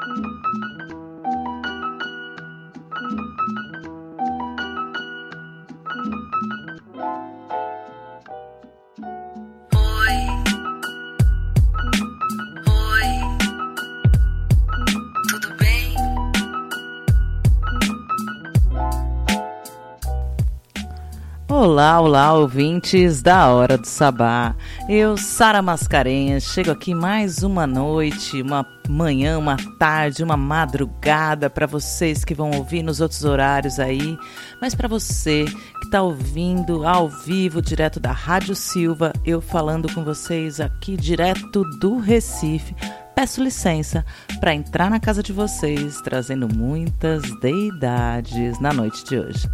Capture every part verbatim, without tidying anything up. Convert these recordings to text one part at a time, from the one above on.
Olá, olá, ouvintes da Hora do Sabá. Eu, Sara Mascarenhas, chego aqui mais uma noite, uma manhã, uma tarde, uma madrugada para vocês que vão ouvir nos outros horários aí, mas para você que está ouvindo ao vivo, direto da Rádio Silva, eu falando com vocês aqui direto do Recife. Peço licença para entrar na casa de vocês, trazendo muitas deidades na noite de hoje.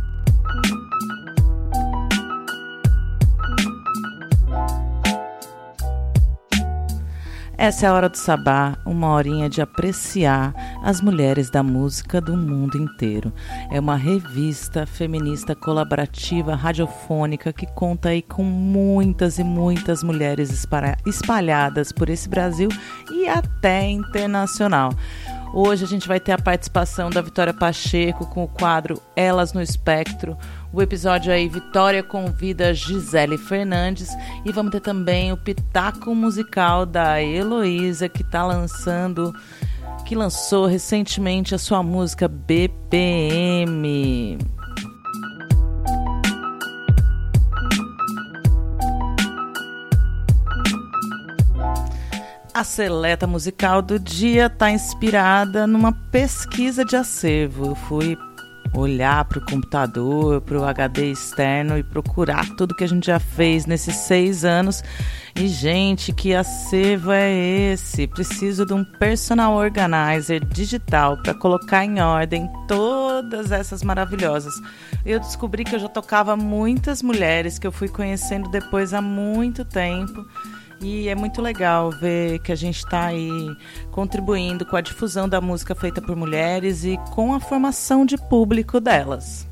Essa é a Hora do Sabá, uma horinha de apreciar as mulheres da música do mundo inteiro. É uma revista feminista colaborativa radiofônica que conta aí com muitas e muitas mulheres espalhadas por esse Brasil e até internacional. Hoje a gente vai ter a participação da Vitória Pacheco com o quadro Elas no Espectro. O episódio aí, Vitória convida Gisele Fernandes. E vamos ter também o pitaco musical da Heloísa, que tá lançando, que lançou recentemente a sua música B P M. A seleta musical do dia está inspirada numa pesquisa de acervo. Eu fui olhar para o computador, para o H D externo e procurar tudo que a gente já fez nesses seis anos. E, gente, que acervo é esse? Preciso de um personal organizer digital para colocar em ordem todas essas maravilhosas. Eu descobri que eu já tocava muitas mulheres que eu fui conhecendo depois há muito tempo. E é muito legal ver que a gente está aí contribuindo com a difusão da música feita por mulheres e com a formação de público delas.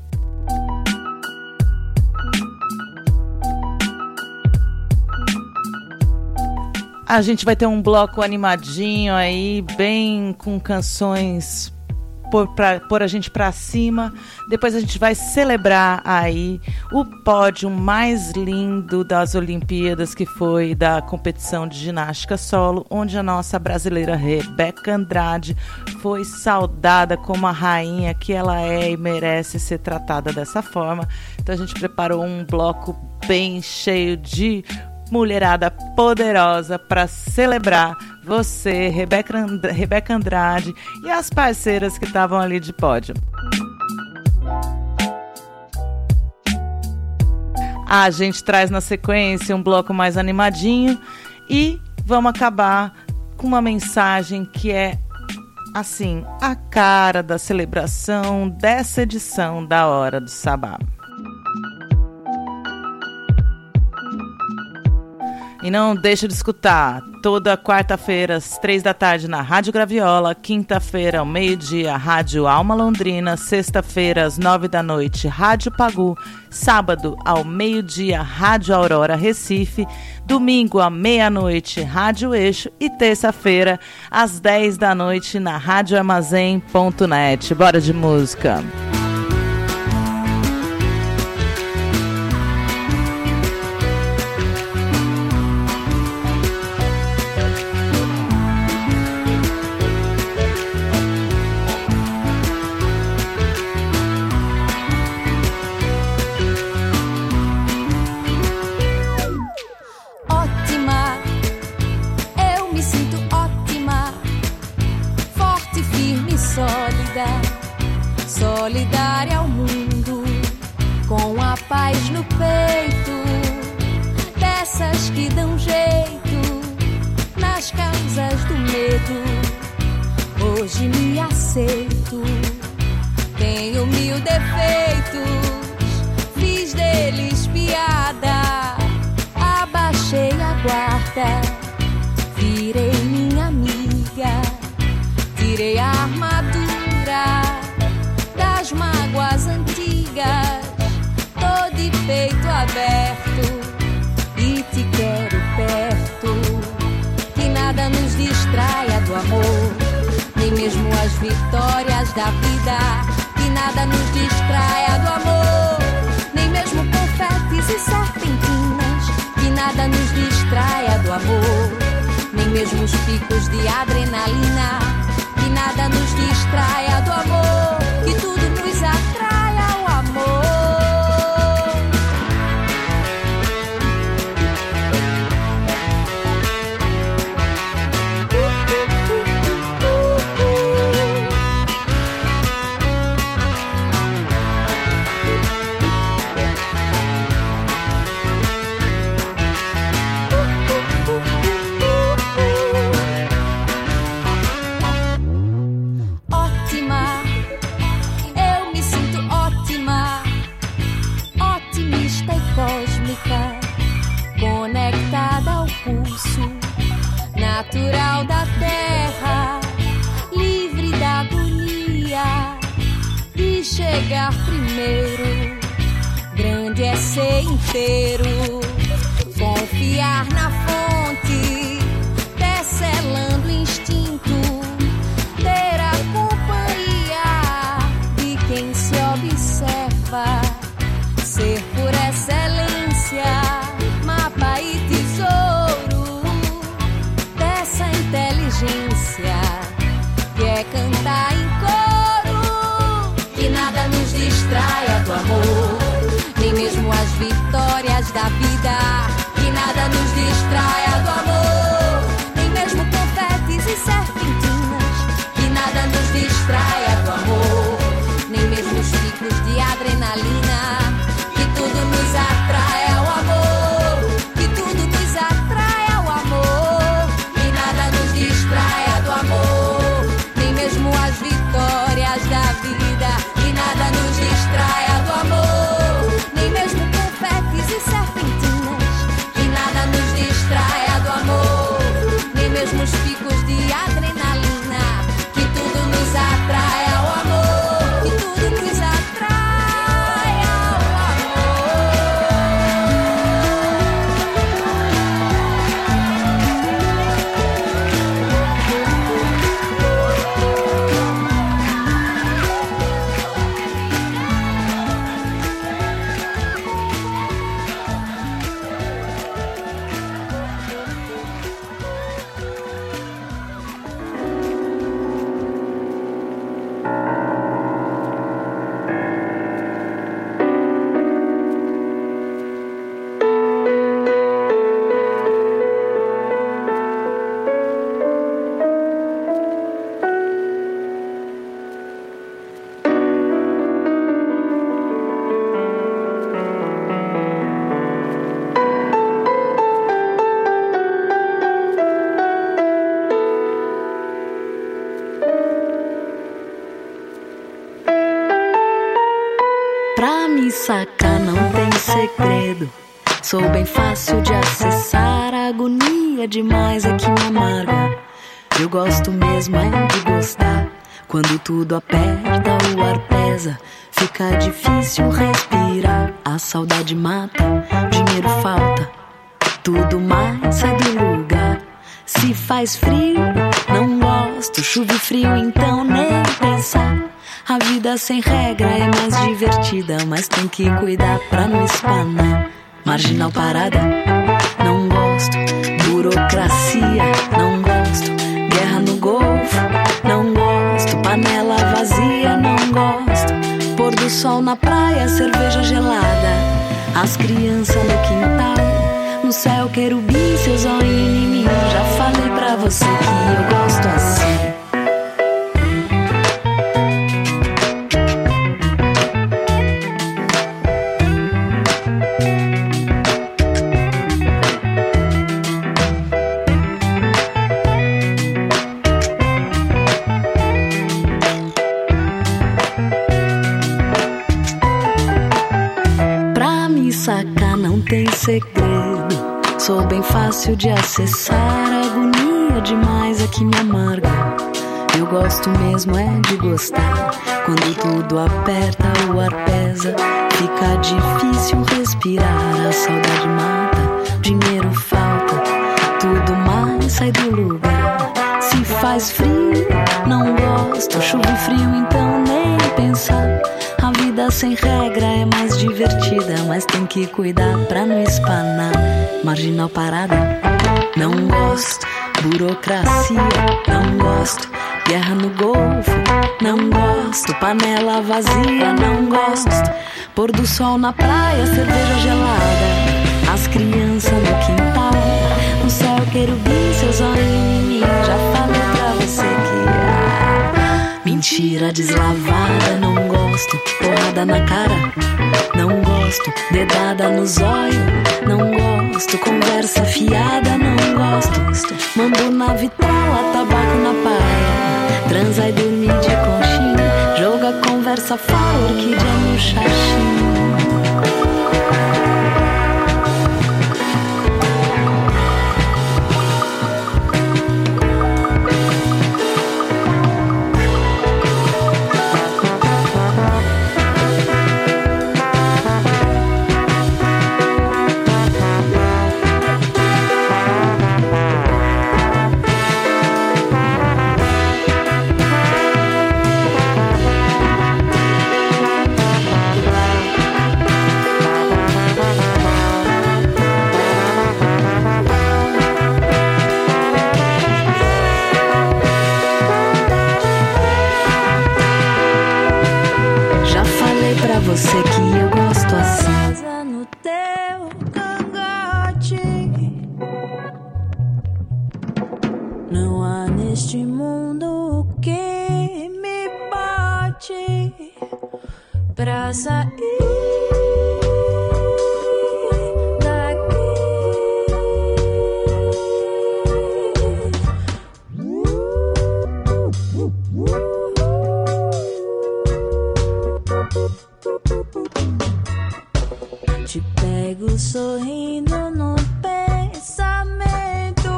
A gente vai ter um bloco animadinho aí, bem com canções Por, pra, por a gente pra cima. Depois a gente vai celebrar aí o pódio mais lindo das Olimpíadas, que foi da competição de ginástica solo, onde a nossa brasileira Rebeca Andrade foi saudada como a rainha que ela é e merece ser tratada dessa forma. Então a gente preparou um bloco bem cheio de mulherada poderosa para celebrar você, Rebeca, And- Rebeca Andrade e as parceiras que estavam ali de pódio. A gente traz na sequência um bloco mais animadinho e vamos acabar com uma mensagem que é, assim, a cara da celebração dessa edição da Hora do Sabá. E não deixa de escutar toda quarta-feira às três da tarde na Rádio Graviola, quinta-feira ao meio-dia Rádio Alma Londrina, sexta-feira às nove da noite Rádio Pagu, sábado ao meio-dia Rádio Aurora Recife, domingo à meia-noite Rádio Eixo e terça-feira às dez da noite na rádio armazém ponto net. Bora de música! Solidária ao mundo, com a paz no peito, dessas que dão jeito nas causas do medo. Hoje me aceito, tenho mil defeitos, fiz deles piada, abaixei a guarda, virei minha amiga, tirei a armadura das mágoas antigas, tô de peito aberto e te quero perto, que nada nos distraia do amor. nem mesmo as vitórias da vida. Que nada nos distraia do amor, nem mesmo confetes e serpentinas. Que nada nos distraia do amor, nem mesmo os picos de adrenalina. Que nada nos distraia do amor, que tudo nos atraia ao amor. Conectada ao pulso natural da terra, livre da agonia de chegar primeiro. Grande é ser inteiro, confiar na fonte, tecelando o instinto, ter a companhia de quem se observa, ser por excelência mapa e tesouro dessa inteligência que é cantar em coro. Que nada nos distraia do amor, nem mesmo as vitórias da vida. Que nada nos distraia do amor, nem mesmo confetes e serpentinas. Que nada nos distraia do amor, nem mesmo os picos de adrenalina. Que tudo nos atrai ao amor, que tudo nos atrai ao amor. Que nada nos distraia do amor, nem mesmo as vitórias da vida. Que nada nos distraia do amor, nem mesmo confetes e serpentinas. Que nada nos distraia do amor, nem mesmo os picos de adrenalina. Que tudo nos atrai ao amor, que tudo nos atrai ao sacar não tem segredo. Sou bem fácil de acessar, a agonia demais é que me amarga. Eu gosto mesmo é de gostar. Quando tudo aperta, o ar pesa, fica difícil respirar. A saudade mata, dinheiro falta, tudo mais sai do lugar. Se faz frio, não gosto, chuva e frio, então nem pensar. A vida sem regra é mais divertida, mas tem que cuidar pra não espanar. Marginal parada, não gosto. Burocracia, não gosto. Guerra no Golfo, não gosto. Panela vazia, não gosto. Pôr do sol na praia, cerveja gelada. As crianças no quintal, no céu querubim, seu zóio em mim. Já falei pra você que eu gosto assim. Tem segredo, sou bem fácil de acessar, a agonia demais é que me amarga. Eu gosto mesmo é de gostar. Quando tudo aperta, o ar pesa, fica difícil respirar. A saudade mata, dinheiro falta, tudo mais sai do lugar. Se se faz frio, não gosto. Chuva e frio, então nem pensar. A vida sem regra é mais divertida, mas tem que cuidar pra não espanar. Marginal parada, não gosto. Burocracia, não gosto. Guerra no Golfo, não gosto. Panela vazia, não gosto. Pôr do sol na praia, cerveja gelada. As crianças no quintal. No céu querubim, seus olhos em mim. Já falei pra você que ah, mentira deslavada, não gosto. Porrada na cara, não gosto. Dedada no zóio, não gosto. Conversa fiada, não gosto. Mambo na vitrola, tabaco na paia. Transa e dormir de conchinha. Joga conversa fora, orquídea no xaxim. Você que eu gosto assim. No teu cangote, não há neste mundo que me bote pra sair daqui. Te pego sorrindo no pensamento.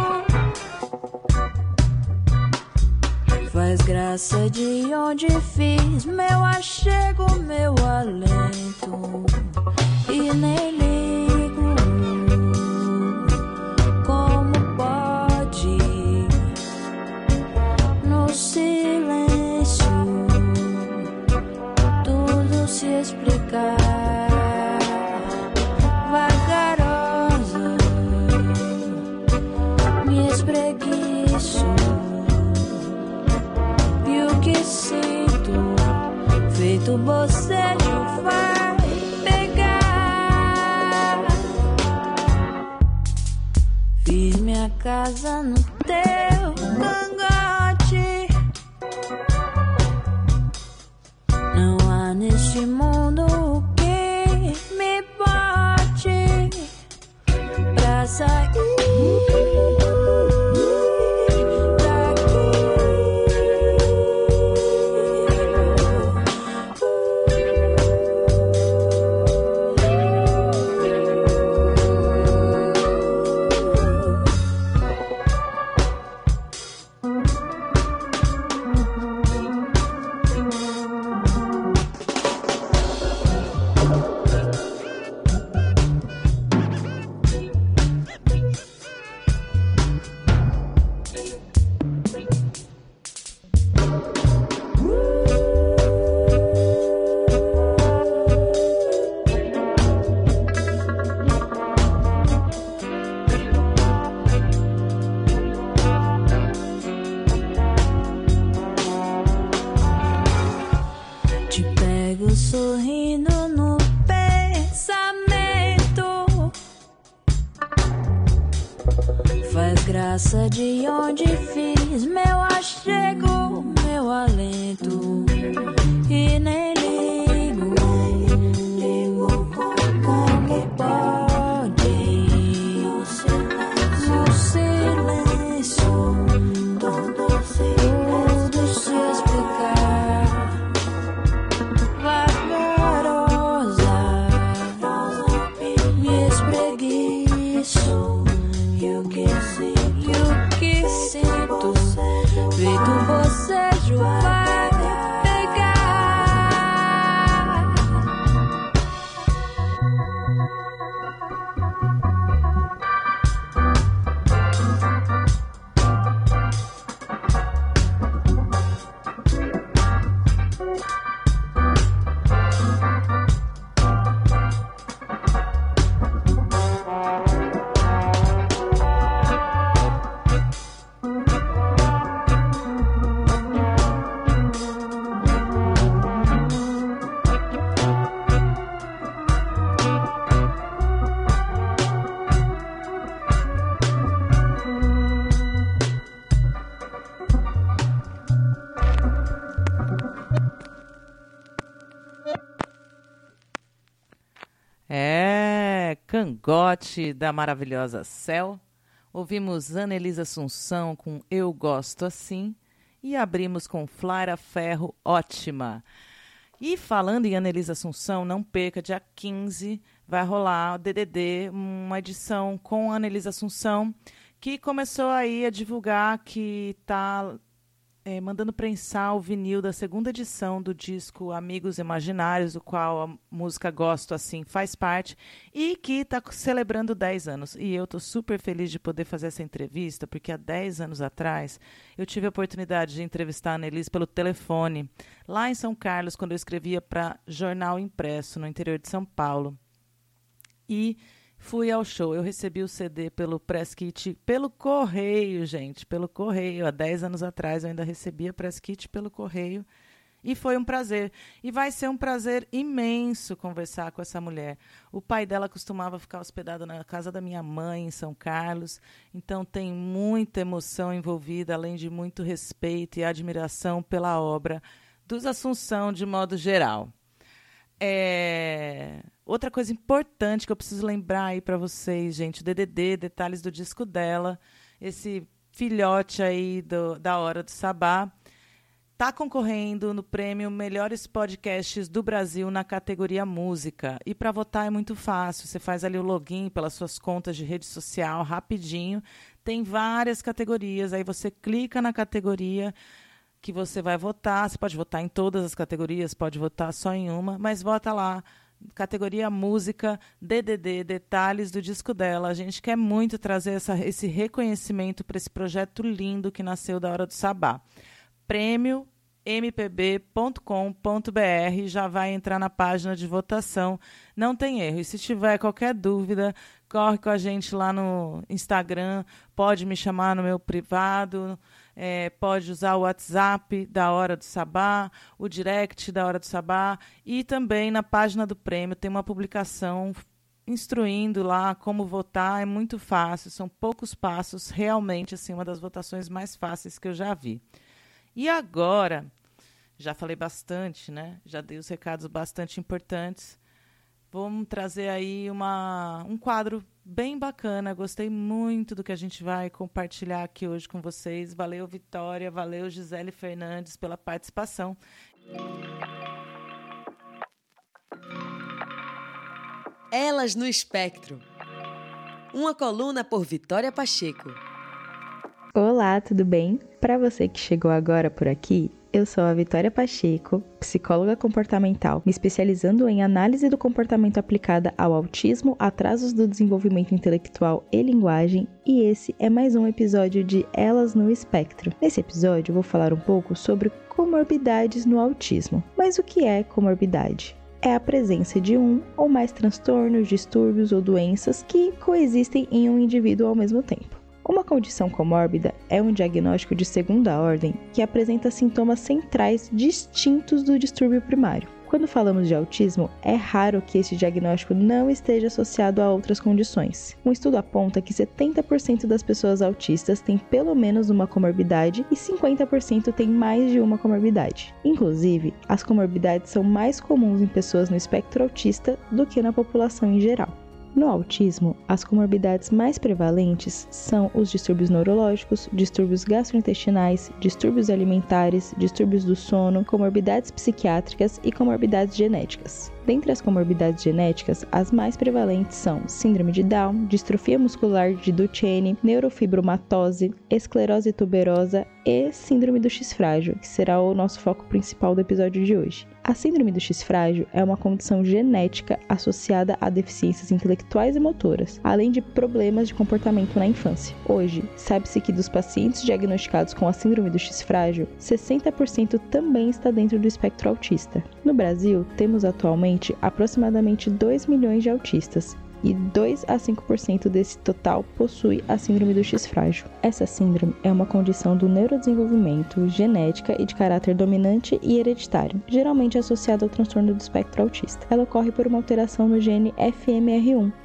Faz graça de onde fiz meu achego, meu alento. E nem ligo como pode no silêncio tudo se explicar. Espreguiço e o que sinto, feito bocejo vai pegar. Fiz minha casa no teu cangote. Não há neste mundo o que me bote pra sair. Sorrindo no pensamento. Faz graça de onde fiz meu achego, meu alento. E nem ligo, ligo como pode no silêncio tudo se explicar. Feito bocejo vai pegar. Cangote, da maravilhosa Céu. Ouvimos Anelisa Assunção com Eu Gosto Assim. E abrimos com Flara Ferro, Ótima. E falando em Anelisa Assunção, não perca, dia quinze vai rolar o D D D, uma edição com a Anelisa Assunção, que começou aí a divulgar que está é, mandando prensar o vinil da segunda edição do disco Amigos Imaginários, do qual a música Gosto Assim faz parte, e que está celebrando dez anos. E eu estou super feliz de poder fazer essa entrevista, porque há dez anos atrás eu tive a oportunidade de entrevistar a Anelise pelo telefone, lá em São Carlos, quando eu escrevia para Jornal Impresso, no interior de São Paulo. E fui ao show. Eu recebi o C D pelo Press Kit, pelo correio, gente, pelo correio. Há dez anos atrás eu ainda recebia Press Kit pelo correio. E foi um prazer. E vai ser um prazer imenso conversar com essa mulher. O pai dela costumava ficar hospedado na casa da minha mãe, em São Carlos. Então tem muita emoção envolvida, além de muito respeito e admiração pela obra dos Assunção, de modo geral. É... Outra coisa importante que eu preciso lembrar aí para vocês, gente, o D D D, detalhes do disco dela, esse filhote aí do, da Hora do Sabá, está concorrendo no prêmio Melhores Podcasts do Brasil na categoria Música. E para votar é muito fácil, você faz ali o login pelas suas contas de rede social, rapidinho, tem várias categorias, aí você clica na categoria que você vai votar, você pode votar em todas as categorias, pode votar só em uma, mas vota lá, categoria Música, D D D, detalhes do disco dela. A gente quer muito trazer essa, esse reconhecimento para esse projeto lindo que nasceu da Hora do Sabá. Prêmio m p b ponto com ponto b r, já vai entrar na página de votação, não tem erro. E se tiver qualquer dúvida, corre com a gente lá no Instagram, pode me chamar no meu privado, é, pode usar o WhatsApp da Hora do Sabá, o direct da Hora do Sabá, e também na página do prêmio tem uma publicação instruindo lá como votar. É muito fácil, são poucos passos, realmente assim, uma das votações mais fáceis que eu já vi. E agora, já falei bastante, né? Já dei os recados bastante importantes. Vamos trazer aí uma, um quadro bem bacana. Gostei muito do que a gente vai compartilhar aqui hoje com vocês. Valeu, Vitória. Valeu, Gisele Fernandes, pela participação. Elas no Espectro. Uma coluna por Vitória Pacheco. Olá, tudo bem? Para você que chegou agora por aqui, eu sou a Vitória Pacheco, psicóloga comportamental, me especializando em análise do comportamento aplicada ao autismo, atrasos do desenvolvimento intelectual e linguagem, e esse é mais um episódio de Elas no Espectro. Nesse episódio eu vou falar um pouco sobre comorbidades no autismo. Mas o que é comorbidade? É a presença de um ou mais transtornos, distúrbios ou doenças que coexistem em um indivíduo ao mesmo tempo. Uma condição comórbida é um diagnóstico de segunda ordem que apresenta sintomas centrais distintos do distúrbio primário. Quando falamos de autismo, é raro que este diagnóstico não esteja associado a outras condições. Um estudo aponta que setenta por cento das pessoas autistas têm pelo menos uma comorbidade e cinquenta por cento têm mais de uma comorbidade. Inclusive, as comorbidades são mais comuns em pessoas no espectro autista do que na população em geral. No autismo, as comorbidades mais prevalentes são os distúrbios neurológicos, distúrbios gastrointestinais, distúrbios alimentares, distúrbios do sono, comorbidades psiquiátricas e comorbidades genéticas. Dentre as comorbidades genéticas, as mais prevalentes são síndrome de Down, distrofia muscular de Duchenne, neurofibromatose, esclerose tuberosa e síndrome do X frágil, que será o nosso foco principal do episódio de hoje. A síndrome do X frágil é uma condição genética associada a deficiências intelectuais e motoras, além de problemas de comportamento na infância. Hoje, sabe-se que dos pacientes diagnosticados com a síndrome do X frágil, sessenta por cento também está dentro do espectro autista. No Brasil, temos atualmente aproximadamente dois milhões de autistas, e dois a cinco por cento desse total possui a síndrome do X frágil. Essa síndrome é uma condição do neurodesenvolvimento, genética e de caráter dominante e hereditário, geralmente associada ao transtorno do espectro autista. Ela ocorre por uma alteração no gene F M R um,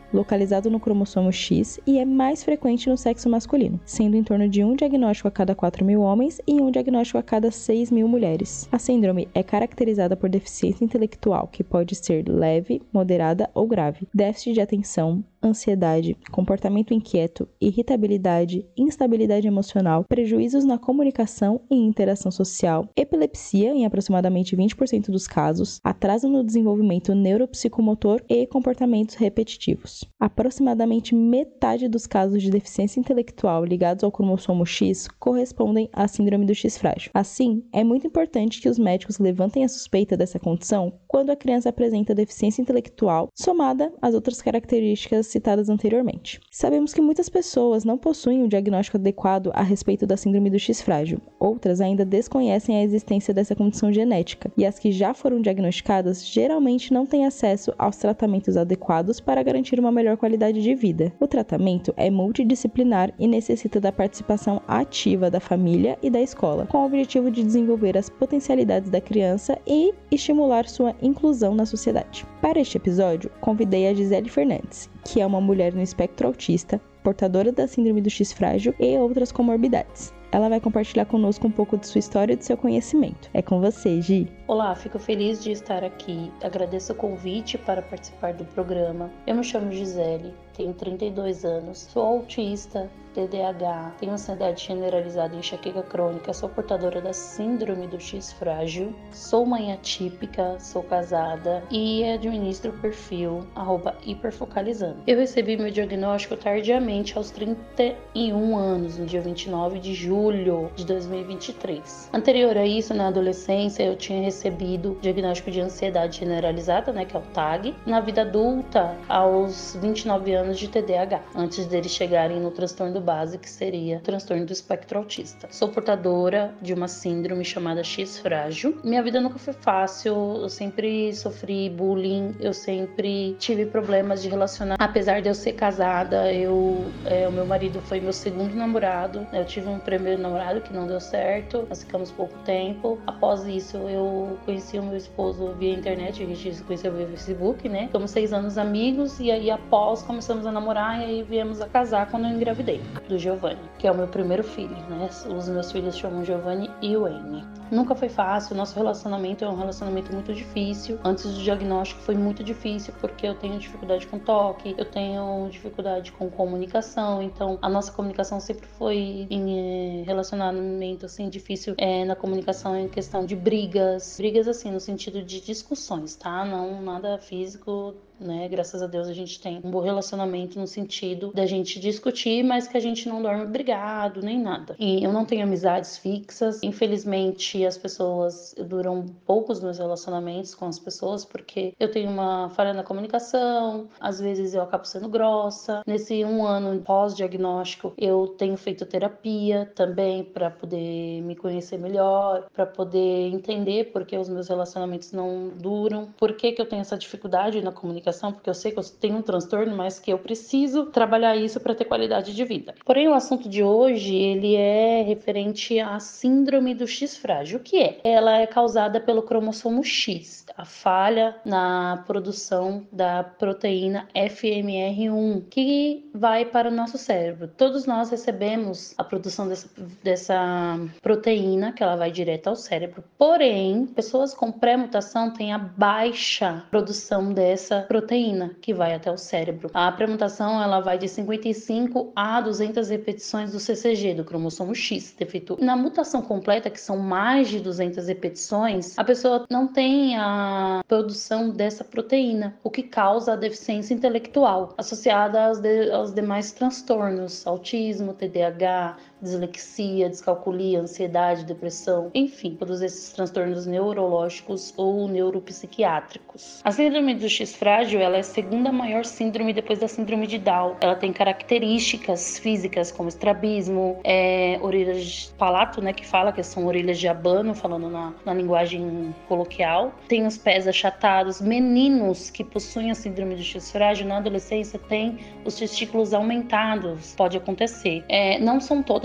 localizado no cromossomo X e é mais frequente no sexo masculino, sendo em torno de um diagnóstico a cada quatro mil homens e um diagnóstico a cada seis mil mulheres. A síndrome é caracterizada por deficiência intelectual, que pode ser leve, moderada ou grave, déficit de atenção, ansiedade, comportamento inquieto, irritabilidade, instabilidade emocional, prejuízos na comunicação e interação social, epilepsia em aproximadamente vinte por cento dos casos, atraso no desenvolvimento neuropsicomotor e comportamentos repetitivos. Aproximadamente metade dos casos de deficiência intelectual ligados ao cromossomo X correspondem à síndrome do X frágil. Assim, é muito importante que os médicos levantem a suspeita dessa condição quando a criança apresenta deficiência intelectual somada às outras características citadas anteriormente. Sabemos que muitas pessoas não possuem o diagnóstico adequado a respeito da síndrome do X frágil. Outras ainda desconhecem a existência dessa condição genética, e as que já foram diagnosticadas geralmente não têm acesso aos tratamentos adequados para garantir uma melhor qualidade de vida. O tratamento é multidisciplinar e necessita da participação ativa da família e da escola, com o objetivo de desenvolver as potencialidades da criança e estimular sua inclusão na sociedade. Para este episódio, convidei a Gisele Fernandes, que é uma mulher no espectro autista, portadora da síndrome do X frágil e outras comorbidades. Ela vai compartilhar conosco um pouco de sua história e do seu conhecimento. É com você, Gi. Olá, fico feliz de estar aqui. Agradeço o convite para participar do programa. Eu me chamo Gisele, tenho trinta e dois anos, sou autista, T D A H, tenho ansiedade generalizada e enxaqueca crônica, sou portadora da síndrome do X frágil, sou mãe atípica, sou casada e administro o perfil arroba hiperfocalizando. Eu recebi meu diagnóstico tardiamente aos trinta e um anos, no dia vinte e nove de julho de dois mil e vinte e três. Anterior a isso, na adolescência, eu tinha recebido diagnóstico de ansiedade generalizada, né, que é o T A G, na vida adulta aos vinte e nove anos de T D A H, antes deles chegarem no transtorno base, que seria o transtorno do espectro autista. Sou portadora de uma síndrome chamada X frágil. Minha vida nunca foi fácil, eu sempre sofri bullying, eu sempre tive problemas de relacionar. Apesar de eu ser casada, eu, é, o meu marido foi meu segundo namorado. Eu tive um primeiro namorado que não deu certo, nós ficamos pouco tempo. Após isso, eu conheci o meu esposo via internet, a gente se conheceu via Facebook, né? Ficamos seis anos amigos e aí após começamos a namorar e aí viemos a casar quando eu engravidei do Giovanni, que é o meu primeiro filho, né? Os meus filhos chamam Giovanni e Wayne. Nunca foi fácil, nosso relacionamento é um relacionamento muito difícil. Antes do diagnóstico foi muito difícil porque eu tenho dificuldade com toque, eu tenho dificuldade com comunicação, então a nossa comunicação sempre foi em relacionamento assim difícil, é, na comunicação em questão de brigas, brigas assim no sentido de discussões, tá? Não nada físico, né? Graças a Deus a gente tem um bom relacionamento no sentido da gente discutir, mas que a gente não dorme brigado, nem nada. E eu não tenho amizades fixas. Infelizmente, as pessoas duram poucos meus relacionamentos com as pessoas, porque eu tenho uma falha na comunicação, às vezes eu acabo sendo grossa. Nesse um ano pós-diagnóstico, eu tenho feito terapia também para poder me conhecer melhor, para poder entender por que os meus relacionamentos não duram, por que que eu tenho essa dificuldade na comunicação, porque eu sei que eu tenho um transtorno, mas que eu preciso trabalhar isso para ter qualidade de vida. Porém, o assunto de hoje, ele é referente à síndrome do X frágil. O que é? Ela é causada pelo cromossomo X, a falha na produção da proteína F M R um, que vai para o nosso cérebro. Todos nós recebemos a produção dessa, dessa proteína, que ela vai direto ao cérebro. Porém, pessoas com pré-mutação têm a baixa produção dessa proteína, que vai até o cérebro. A pré-mutação, ela vai de cinquenta e cinco a duzentas repetições do C C G, do cromossomo X defeituoso. Na mutação completa, que são mais de duzentas repetições, a pessoa não tem a produção dessa proteína, o que causa a deficiência intelectual, associada aos, de, aos demais transtornos, autismo, T D A H, dislexia, descalculia, ansiedade, depressão, enfim, todos esses transtornos neurológicos ou neuropsiquiátricos. A síndrome do X frágil, ela é a segunda maior síndrome depois da síndrome de Down. Ela tem características físicas como estrabismo, é, orelhas de palato, né, que fala que são orelhas de abano, falando na, na linguagem coloquial. Tem os pés achatados. Meninos que possuem a síndrome do X frágil na adolescência têm os testículos aumentados, pode acontecer. É, não são todas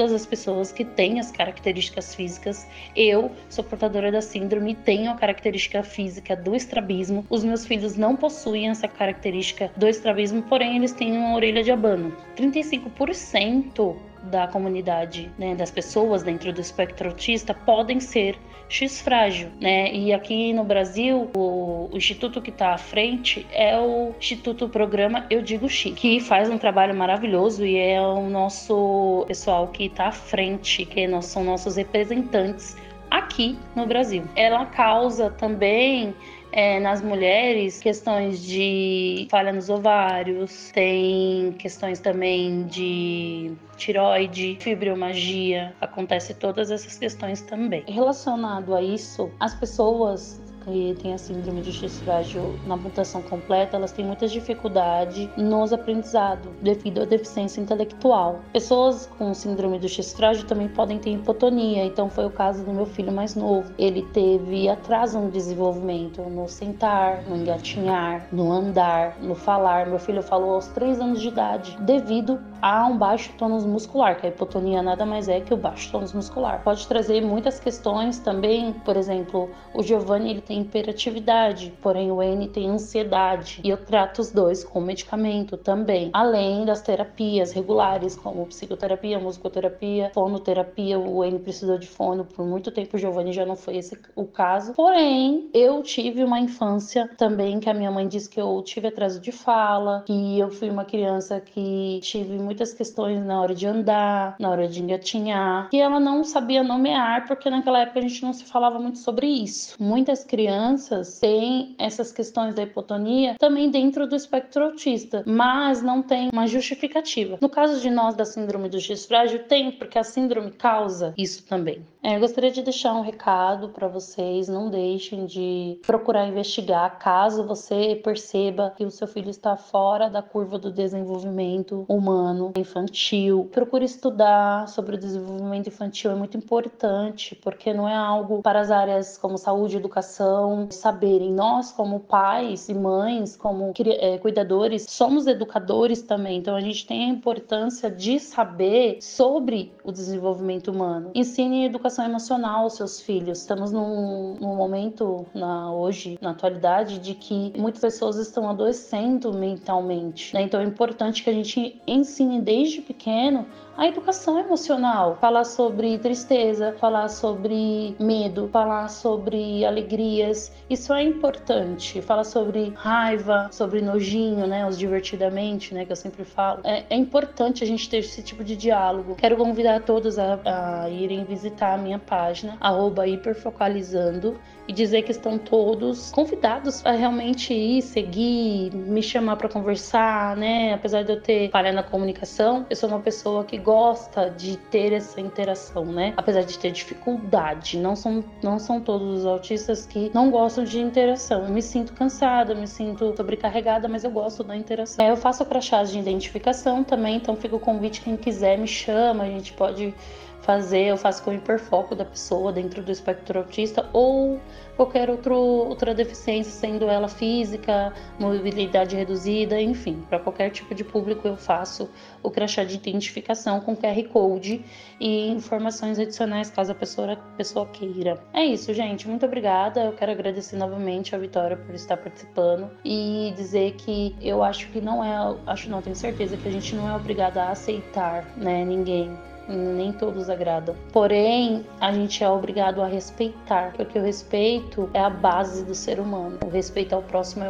todas as pessoas que têm as características físicas. Eu sou portadora da síndrome, tenho a característica física do estrabismo. Os meus filhos não possuem essa característica do estrabismo, porém eles têm uma orelha de abano. trinta e cinco por cento da comunidade, né, das pessoas dentro do espectro autista podem ser X-frágil, né? E aqui no Brasil, o, o instituto que está à frente é o Instituto Programa Eu Digo X, que faz um trabalho maravilhoso e é o nosso pessoal que está à frente, que nós, são nossos representantes aqui no Brasil. Ela causa também É, nas mulheres, questões de falha nos ovários, tem questões também de tireoide, fibromialgia, acontece todas essas questões também. Relacionado a isso, as pessoas que têm a síndrome de X-frágil na mutação completa, elas têm muitas dificuldades nos aprendizados devido à deficiência intelectual. Pessoas com síndrome do X-frágil também podem ter hipotonia, então foi o caso do meu filho mais novo. Ele teve atraso no desenvolvimento, no sentar, no engatinhar, no andar, no falar. Meu filho falou aos três anos de idade, devido a um baixo tônus muscular, que a hipotonia nada mais é que o baixo tônus muscular. Pode trazer muitas questões também, por exemplo, o Giovanni ele tem hiperatividade, porém o N tem ansiedade, e eu trato os dois com medicamento também, além das terapias regulares, como psicoterapia, musicoterapia, fonoterapia. O N precisou de fono por muito tempo, o Giovanni já não foi esse o caso, porém eu tive uma infância também que a minha mãe disse que eu tive atraso de fala, que eu fui uma criança que tive muitas questões na hora de andar, na hora de engatinhar, que ela não sabia nomear, porque naquela época a gente não se falava muito sobre isso. Muitas crianças têm essas questões da hipotonia também dentro do espectro autista, mas não tem uma justificativa. No caso de nós da síndrome do X-frágil, tem, porque a síndrome causa isso também. É, eu gostaria de deixar um recado para vocês, não deixem de procurar investigar caso você perceba que o seu filho está fora da curva do desenvolvimento humano infantil. Procure estudar sobre o desenvolvimento infantil, é muito importante, porque não é algo para as áreas como saúde e educação saberem. Nós, como pais e mães, como é, cuidadores, somos educadores também, então a gente tem a importância de saber sobre o desenvolvimento humano. Ensine educação emocional aos seus filhos. Estamos num, num momento, na, hoje, na atualidade, de que muitas pessoas estão adoecendo mentalmente, né? Então é importante que a gente ensine desde pequeno a educação emocional, falar sobre tristeza, falar sobre medo, falar sobre alegrias, isso é importante, falar sobre raiva, sobre nojinho, né, os divertidamente, né, que eu sempre falo. É, é importante a gente ter esse tipo de diálogo. Quero convidar todos a, a irem visitar a minha página, arroba hiperfocalizando, e dizer que estão todos convidados a realmente ir, seguir, me chamar para conversar, né, apesar de eu ter falha na comunicação, eu sou uma pessoa que gosta de ter essa interação, né? Apesar de ter dificuldade, não são, não são todos os autistas que não gostam de interação. Eu me sinto cansada, eu me sinto sobrecarregada, mas eu gosto da interação. É, eu faço crachás de identificação também, então fica o convite, quem quiser me chama, a gente pode fazer, eu faço com o hiperfoco da pessoa dentro do espectro autista ou qualquer outro, outra deficiência, sendo ela física, mobilidade reduzida, enfim, para qualquer tipo de público eu faço o crachá de identificação com Q R Code e informações adicionais caso a pessoa, a pessoa queira. É isso, gente, muito obrigada, eu quero agradecer novamente a Vitória por estar participando e dizer que eu acho que não é, acho não, tenho certeza que a gente não é obrigada a aceitar, né, ninguém. Nem todos agradam. Porém, a gente é obrigado a respeitar, porque o respeito é a base do ser humano. O respeito ao próximo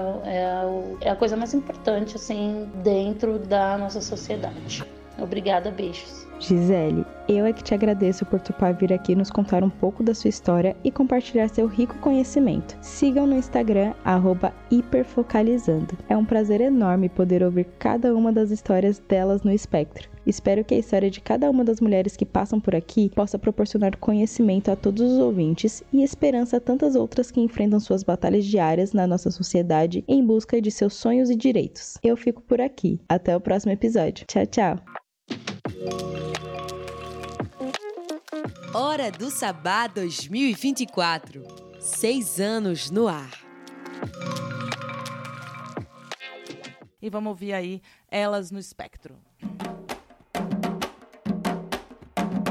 é, é a coisa mais importante, assim, dentro da nossa sociedade. Obrigada, beijos. Gisele, eu é que te agradeço por topar vir aqui nos contar um pouco da sua história e compartilhar seu rico conhecimento. Sigam no Instagram, arroba hiperfocalizando. É um prazer enorme poder ouvir cada uma das histórias delas no espectro. Espero que a história de cada uma das mulheres que passam por aqui possa proporcionar conhecimento a todos os ouvintes e esperança a tantas outras que enfrentam suas batalhas diárias na nossa sociedade em busca de seus sonhos e direitos. Eu fico por aqui. Até o próximo episódio. Tchau, tchau. Hora do Sabá dois mil e vinte e quatro. Seis anos no ar. E vamos ouvir aí Elas no Espectro.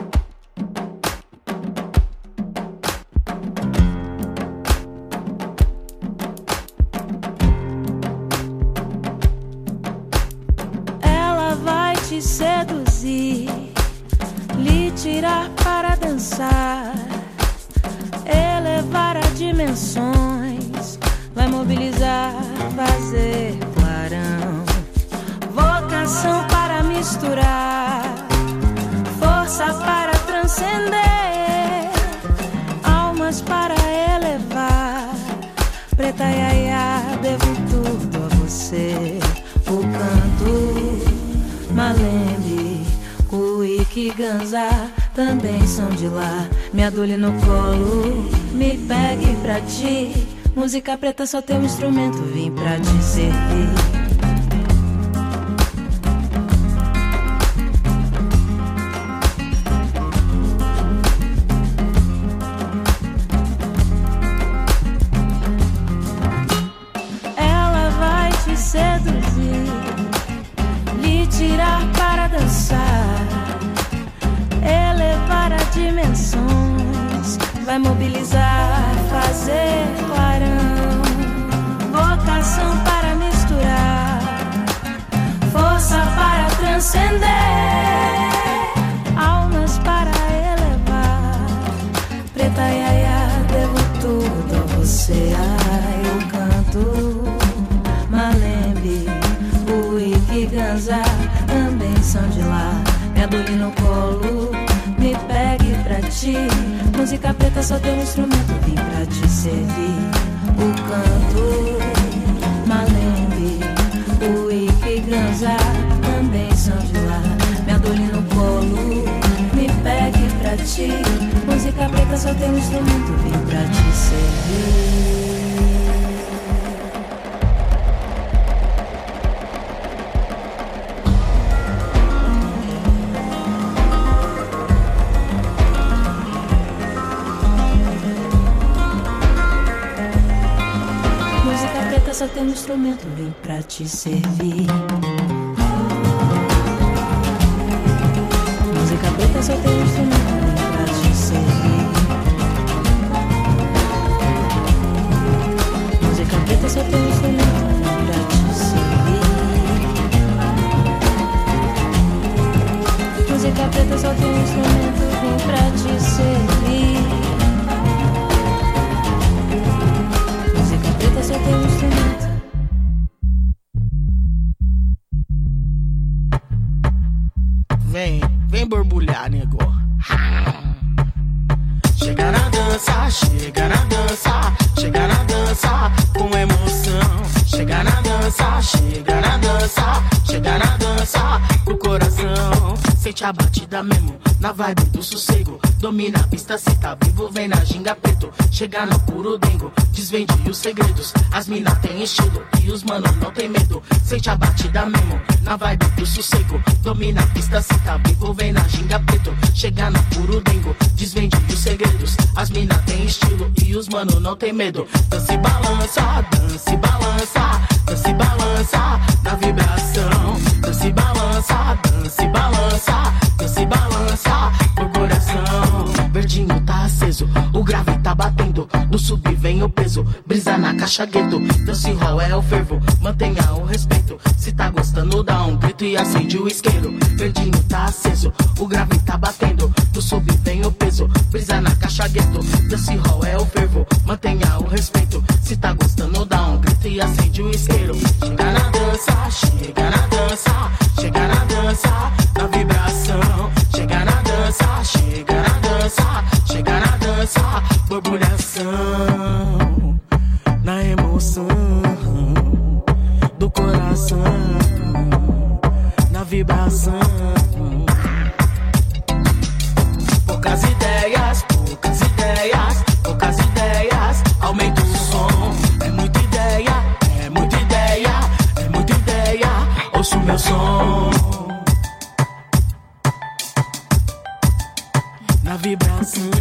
te seduzir, lhe tirar para dançar, elevar a dimensões, vai mobilizar, fazer clarão, vocação para misturar, força para transcender, almas para elevar. Preta Yaya, devo tudo a você. O canto, Malembe, Cuíque, Ganzá também são de lá. Me adule no colo, me pegue pra ti. Música preta só tem um instrumento, vim pra te servir. Ela vai te seduzir, lhe tirar para dançar, elevar a dimensões, vai mobilizar, fazer clarão, vocação para misturar, força para transcender, almas para elevar. Preta Yaya, devo tudo a você. Ai, eu canto, Malembe, Cuíque, Ganzá também são de lá. Me adule no colo, me pegue pra ti. Música preta só tem um instrumento, vim pra te servir. O canto, Malembe, Cuíque, Ganzá também são de lá. Me adule no colo, me pegue pra ti. Música preta só tem um instrumento, vim pra te servir. Só tem um instrumento, vem pra te servir. Música preta só tem um instrumento, vem pra te servir. Música preta só tem um instrumento, vem pra te servir. Música preta só tem um instrumento, vem pra te servir. Música preta só tem um instrumento. Vem, vem borbulhar, nego. Chega na dança, chega na dança, chega na dança com emoção. Chega na dança, chega na dança, chega na dança com o coração. Sente a batida mesmo, na vibe do sossego. Domina a pista, cê tá vivo, vem na ginga preto. Chega no puro dengo, desvende os segredos. As mina tem estilo e os mano não tem medo. Sente a batida mesmo, na vibe do sossego. Domina a pista, cê tá vivo, vem na ginga preto. Chega no puro dengo, desvende os segredos. As mina tem estilo e os mano não tem medo. Dança e balança, dança e balança, dança e balança na vibração. Dança e balança, dança e balança, dança e balança por coração. Verdinho tá aceso, o grave tá batendo. Do sub vem o peso, brisa na caixa gueto. Dance hall é o fervo, mantenha o respeito. Se tá gostando dá um grito e acende o isqueiro. Verdinho tá aceso, o grave tá batendo. Do sub vem o peso, brisa na caixa gueto. Dance hall é o fervo, mantenha o respeito. Se tá gostando dá um grito e acende o isqueiro. Chega na dança, chega na dança, chega na dança, na vibração. Chega na dança, chega na dança, chega na dança, borbulhação. Na emoção do coração, na vibração. Poucas ideias, poucas ideias, poucas ideias, aumenta o som. É muita ideia, é muita ideia, é muita ideia, ouço meu som. Na vibração.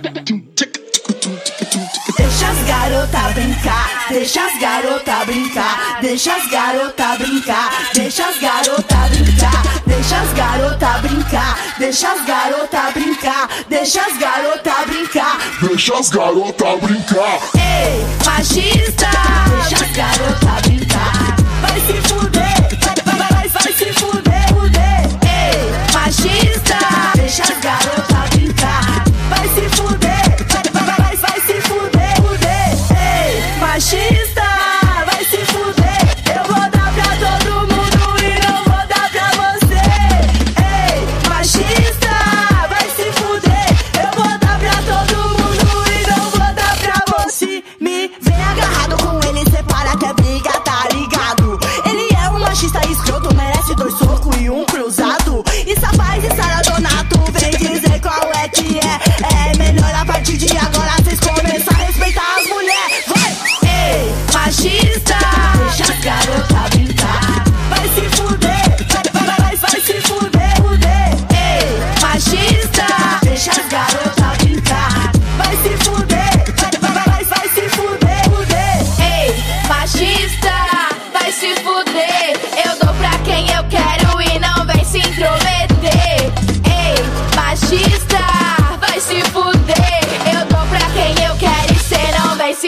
Deixa as garotas brincar, deixa as garotas brincar, deixa as garotas brincar, deixa as garotas brincar, deixa as garotas brincar, deixa as garotas brincar, deixa as garotas brincar, deixa as garotas brincar. Ei, machista, deixa as garotas brincar, vai se fuder, vai, vai, vai, vai se fuder, fuder.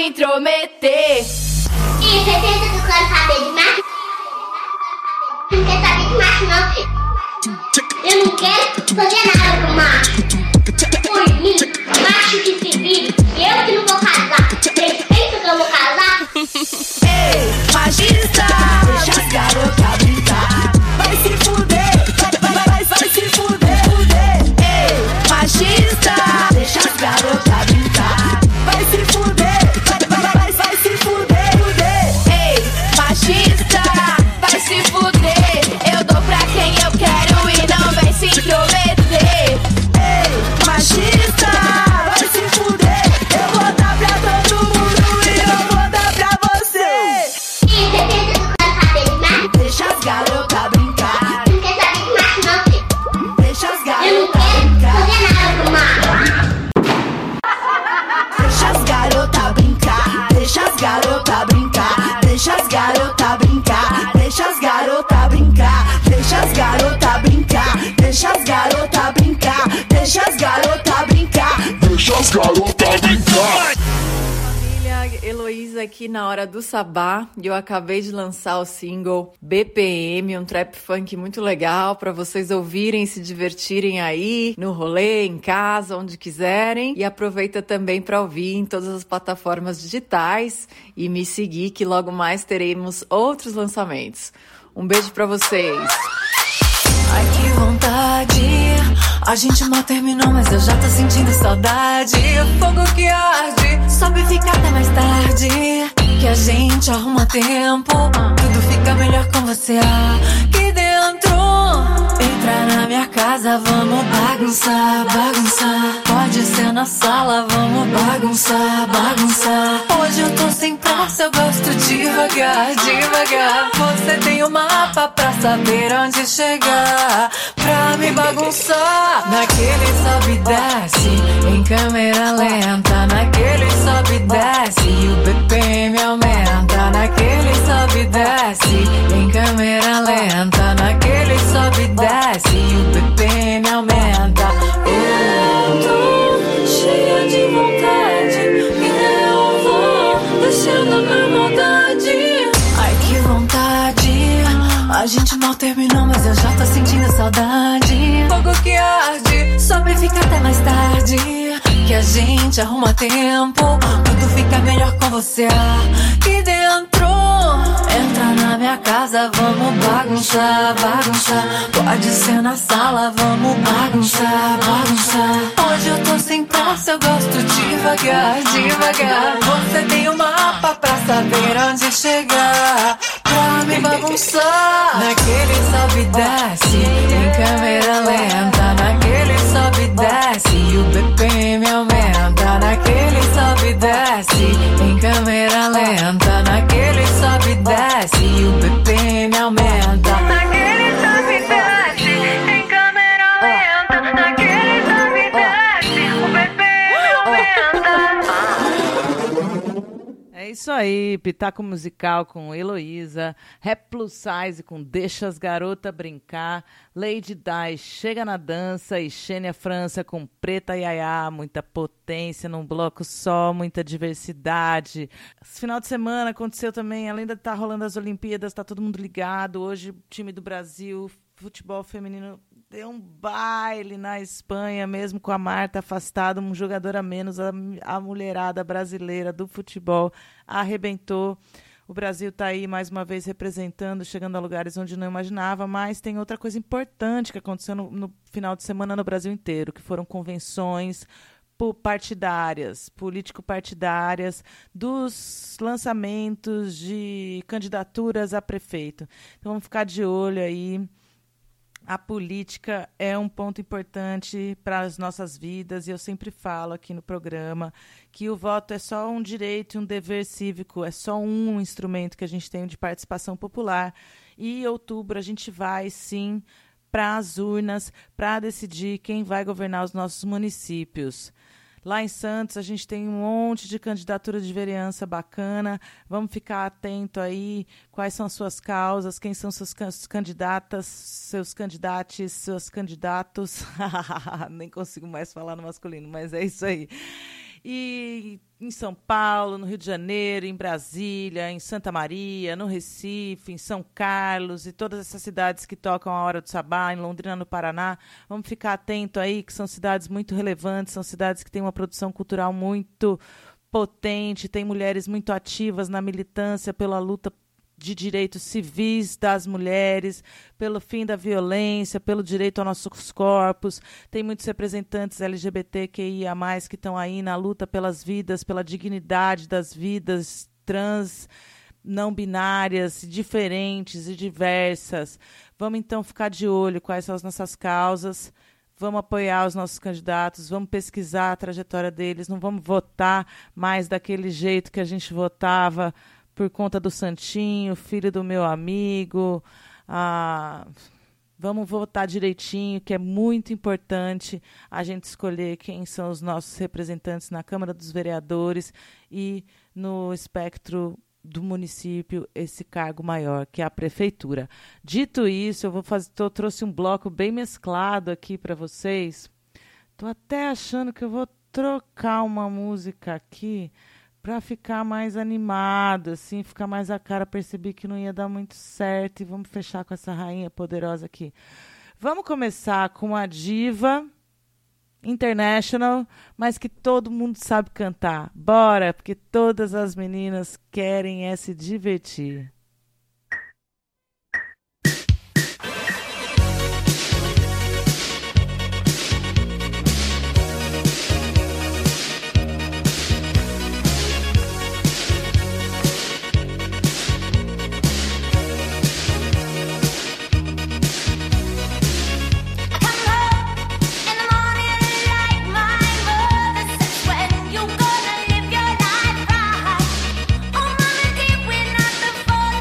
intrometer. E você pensa que eu quero saber de macho? Não quer saber de macho não, filho. Eu não quero fazer nada com macho. Por mim, macho que se vire, eu que não vou casar. Vocês pensam que eu vou casar? Ei, machista, deixa as garotas brincar. Vai se fuder, vai, vai, vai, vai se fuder, fuder. Ei, machista, deixa as garotas brincar. Vai se fuder, vai, vai, vai, vai se fuder, fuder. Ei, machista, vai se fuder. Eu dou pra quem eu quero e não vem se intrometer. Ei, machista, vai se fuder. Eu vou dar pra todo mundo e eu vou dar pra você. E você pensa que eu quero saber de macho? Deixa as garotas brincar. Não quer saber de macho não, filho. Deixa as Eu não garotas quero brincar. fazer nada com macho. Deixa as garotas brincar. Deixa as garotas brincar. Deixa as garotas brincar. Deixa as garotas brincar. Deixa as garotas brincar. Deixa as garotas brincar. Deixa as garotas brincar. Deixa as garotas brincar. Família, Heloísa aqui na Hora do Sabá, e eu acabei de lançar o single B P M, um trap funk muito legal para vocês ouvirem e se divertirem aí no rolê, em casa, onde quiserem, e aproveita também para ouvir em todas as plataformas digitais e me seguir que logo mais teremos outros lançamentos. Um beijo para vocês. Ai, que vontade. A gente mal terminou, mas eu já tô sentindo saudade. O fogo que arde, sobe e fica até mais tarde. Que a gente arruma tempo, tudo fica melhor com você aqui dentro. Entra na minha casa, vamos bagunçar, bagunçar. Pode ser na sala, vamos bagunçar, bagunçar. Hoje eu tô sem pressa, eu gosto devagar, devagar. Você tem um mapa pra saber onde chegar, pra me bagunçar. Naquele sobe e desce, em câmera lenta. Naquele sobe e desce, e o B P M aumenta. Naquele sobe e desce, em câmera lenta. Naquele sobe e desce, e o B P M aumenta. Eu tô cheia de vontade, e eu vou descendo a minha maldade. Ai, que vontade. A gente mal terminou, mas eu já tô sentindo saudade. Fogo que arde, sobe e fica até mais tarde. Que a gente arruma tempo, tudo fica melhor com você aqui dentro. Entra na minha casa, vamos bagunçar, bagunçar. Pode ser na sala, vamos bagunçar, bagunçar. Hoje eu tô sem pressa, eu gosto devagar, devagar. Você tem um mapa pra saber onde chegar, pra me bagunçar. Naquele sobe e desce, em câmera lenta. Naquele sobe e desce, e o B P M aumenta. Naquele sobe e desce, em câmera lenta. Naquele sobe e desce, e o B P M aumenta. Naquele sobe e desce, em câmera lenta. Naquele sobe e desce, o B P M aumenta. É isso aí, Pitaco Musical com Heloísa, Rap Plus Size com Deixa as Garotas Brincar, Lady Di Chega na Dança e Xênia França com Preta Yaya, muita potência num bloco só, muita diversidade. Esse final de semana aconteceu também, além de estar rolando as Olimpíadas, tá todo mundo ligado, hoje o time do Brasil, futebol feminino, deu um baile na Espanha, mesmo com a Marta afastada, um jogador a menos, a, a mulherada brasileira do futebol arrebentou. O Brasil está aí mais uma vez representando, chegando a lugares onde não imaginava, mas tem outra coisa importante que aconteceu no, no final de semana no Brasil inteiro, que foram convenções partidárias, político-partidárias, dos lançamentos de candidaturas a prefeito. Então vamos ficar de olho aí. A política é um ponto importante para as nossas vidas e eu sempre falo aqui no programa que o voto é só um direito e um dever cívico, é só um instrumento que a gente tem de participação popular. E em outubro a gente vai, sim, para as urnas para decidir quem vai governar os nossos municípios. Lá em Santos, a gente tem um monte de candidatura de vereança bacana. Vamos ficar atento aí quais são as suas causas, quem são suas candidatas, seus candidatos, seus candidatos. Nem consigo mais falar no masculino, mas é isso aí. E em São Paulo, no Rio de Janeiro, em Brasília, em Santa Maria, no Recife, em São Carlos e todas essas cidades que tocam a Hora do Sabá, em Londrina, no Paraná. Vamos ficar atento aí, que são cidades muito relevantes, são cidades que têm uma produção cultural muito potente, tem mulheres muito ativas na militância pela luta de direitos civis das mulheres, pelo fim da violência, pelo direito aos nossos corpos. Tem muitos representantes L G B T Q I A mais, que estão aí na luta pelas vidas, pela dignidade das vidas trans, não binárias, diferentes e diversas. Vamos então ficar de olho quais são as nossas causas. Vamos apoiar os nossos candidatos, vamos pesquisar a trajetória deles, não vamos votar mais daquele jeito que a gente votava por conta do Santinho, filho do meu amigo. Ah, vamos votar direitinho, que é muito importante a gente escolher quem são os nossos representantes na Câmara dos Vereadores e no espectro do município, esse cargo maior, que é a prefeitura. Dito isso, eu vou fazer, eu trouxe um bloco bem mesclado aqui para vocês. Estou até achando que eu vou trocar uma música aqui para ficar mais animado, assim, ficar mais a cara. Percebi que não ia dar muito certo e vamos fechar com essa rainha poderosa aqui. Vamos começar com a diva international, mas que todo mundo sabe cantar. Bora, porque todas as meninas querem é se divertir. You gonna live your life right. Oh, mama, dear, we're not the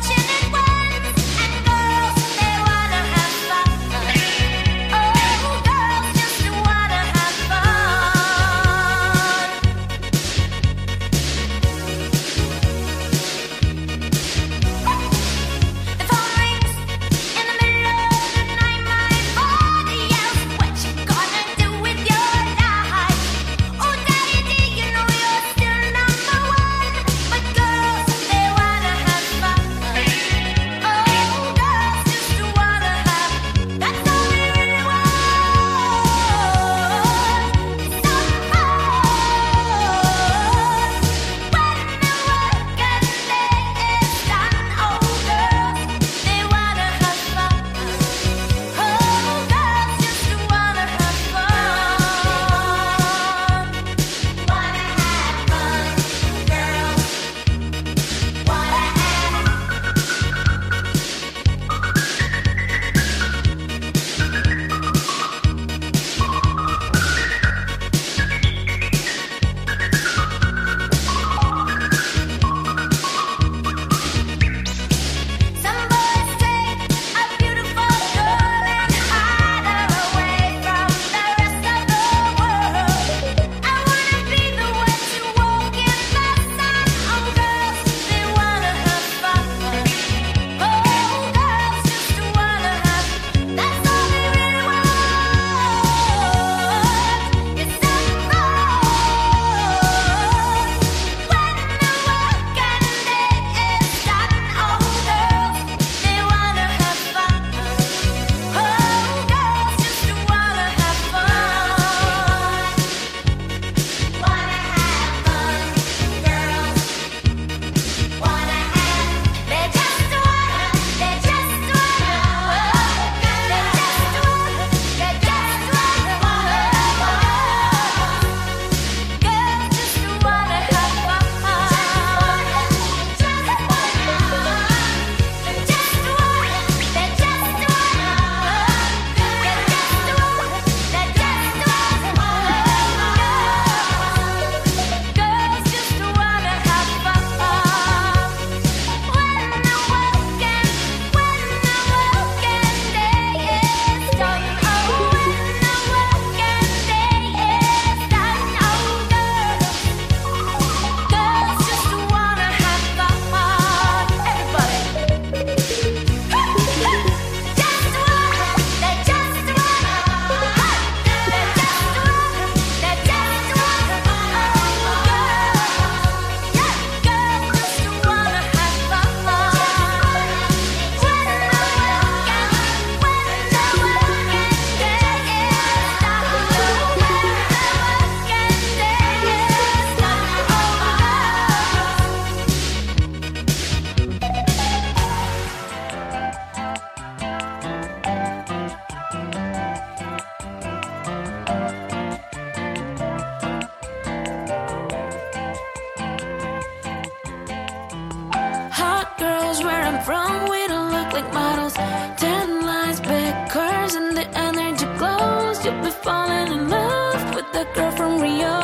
from, we don't look like models. Ten lines, big curves, and the energy glows. You'll be falling in love with the girl from Rio.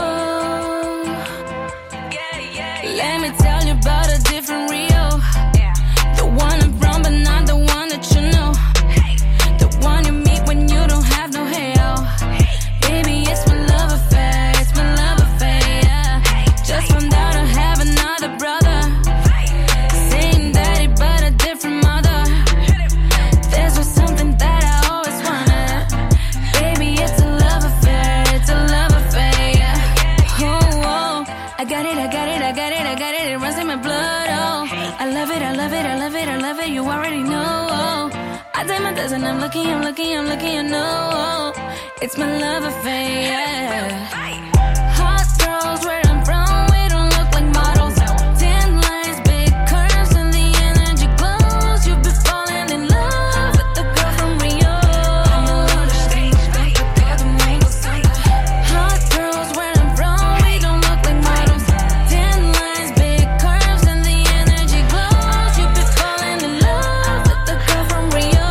Let me tell you about a different Rio. The one I'm from, but not the one that you know. The one you meet when you don't have no hair. Baby, it's my love affair, it's my love affair, yeah. Just found out I have another brother. Same daddy, but a different mother. This was something that I always wanted. Baby, it's a love affair, it's a love affair, yeah. Oh, oh, I got it, I got it, I got it, I got it, it runs in my blood, oh. I love it, I love it, I love it, I love it, you already know, oh. I did my best and I'm looking, I'm looking, I'm looking, I know, oh. It's my love affair, yeah. Hot girls, where I'm from, we don't look like models. Ten lines, big curves, and the energy glows. You'll be falling in love with the girl from Rio. Hot girls, where I'm from, we don't look like models. Ten lines, big curves, and the energy glows. You'll be falling in love with the girl from Rio.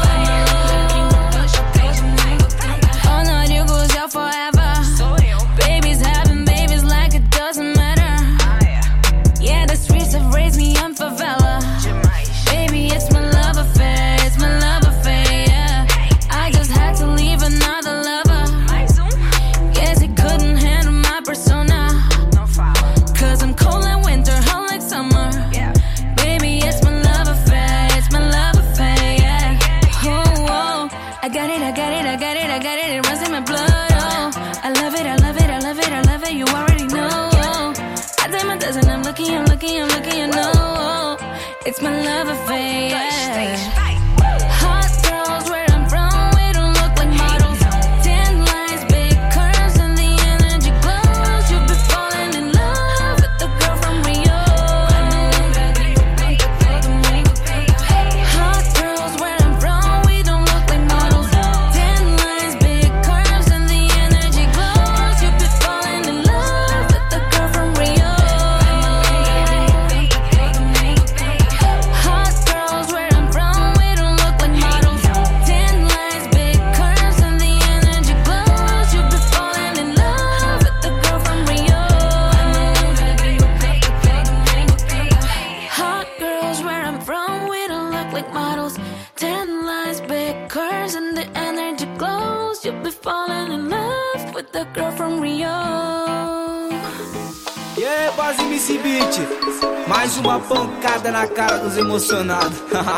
All night you goes out forever. Babies having babies like it doesn't matter. Yeah, the streets have raised me on favela. Baby, it's my love affair, it's my love affair, yeah. I just had to leave another lover. Guess he couldn't handle my persona. Cause I'm cold in winter, hot like summer. Baby, it's my love affair, it's my love affair, yeah. Oh, oh, I got it, I got it, I got it, I got it, it runs in my blood, oh. I love it, I love it, I love it, I love it, you already know, oh. I did my best and I'm looking, I'm looking, I'm looking, you know, oh. It's my love affair, yeah. Hot girls, where I'm from, we don't look like models. Ten lines, big curves, and the energy glows. You'll be falling in love with the girl from Rio. Hot girls, where I'm from, we don't look like models. Ten lines, big curves, and the energy glows. You'll be falling in love with the girl from Rio. Hot girls, where I'm from, we don't look like models. Ten lines, big curves, and the energy glows. You'll be falling in love with the girl from Rio. Hot girls, where I'm from, we don't look like models. Ten lines, big curves, and the energy glows. You'll be falling in love with the girl from Rio. E aí, base M C Beat, mais uma pancada na cara dos emocionados.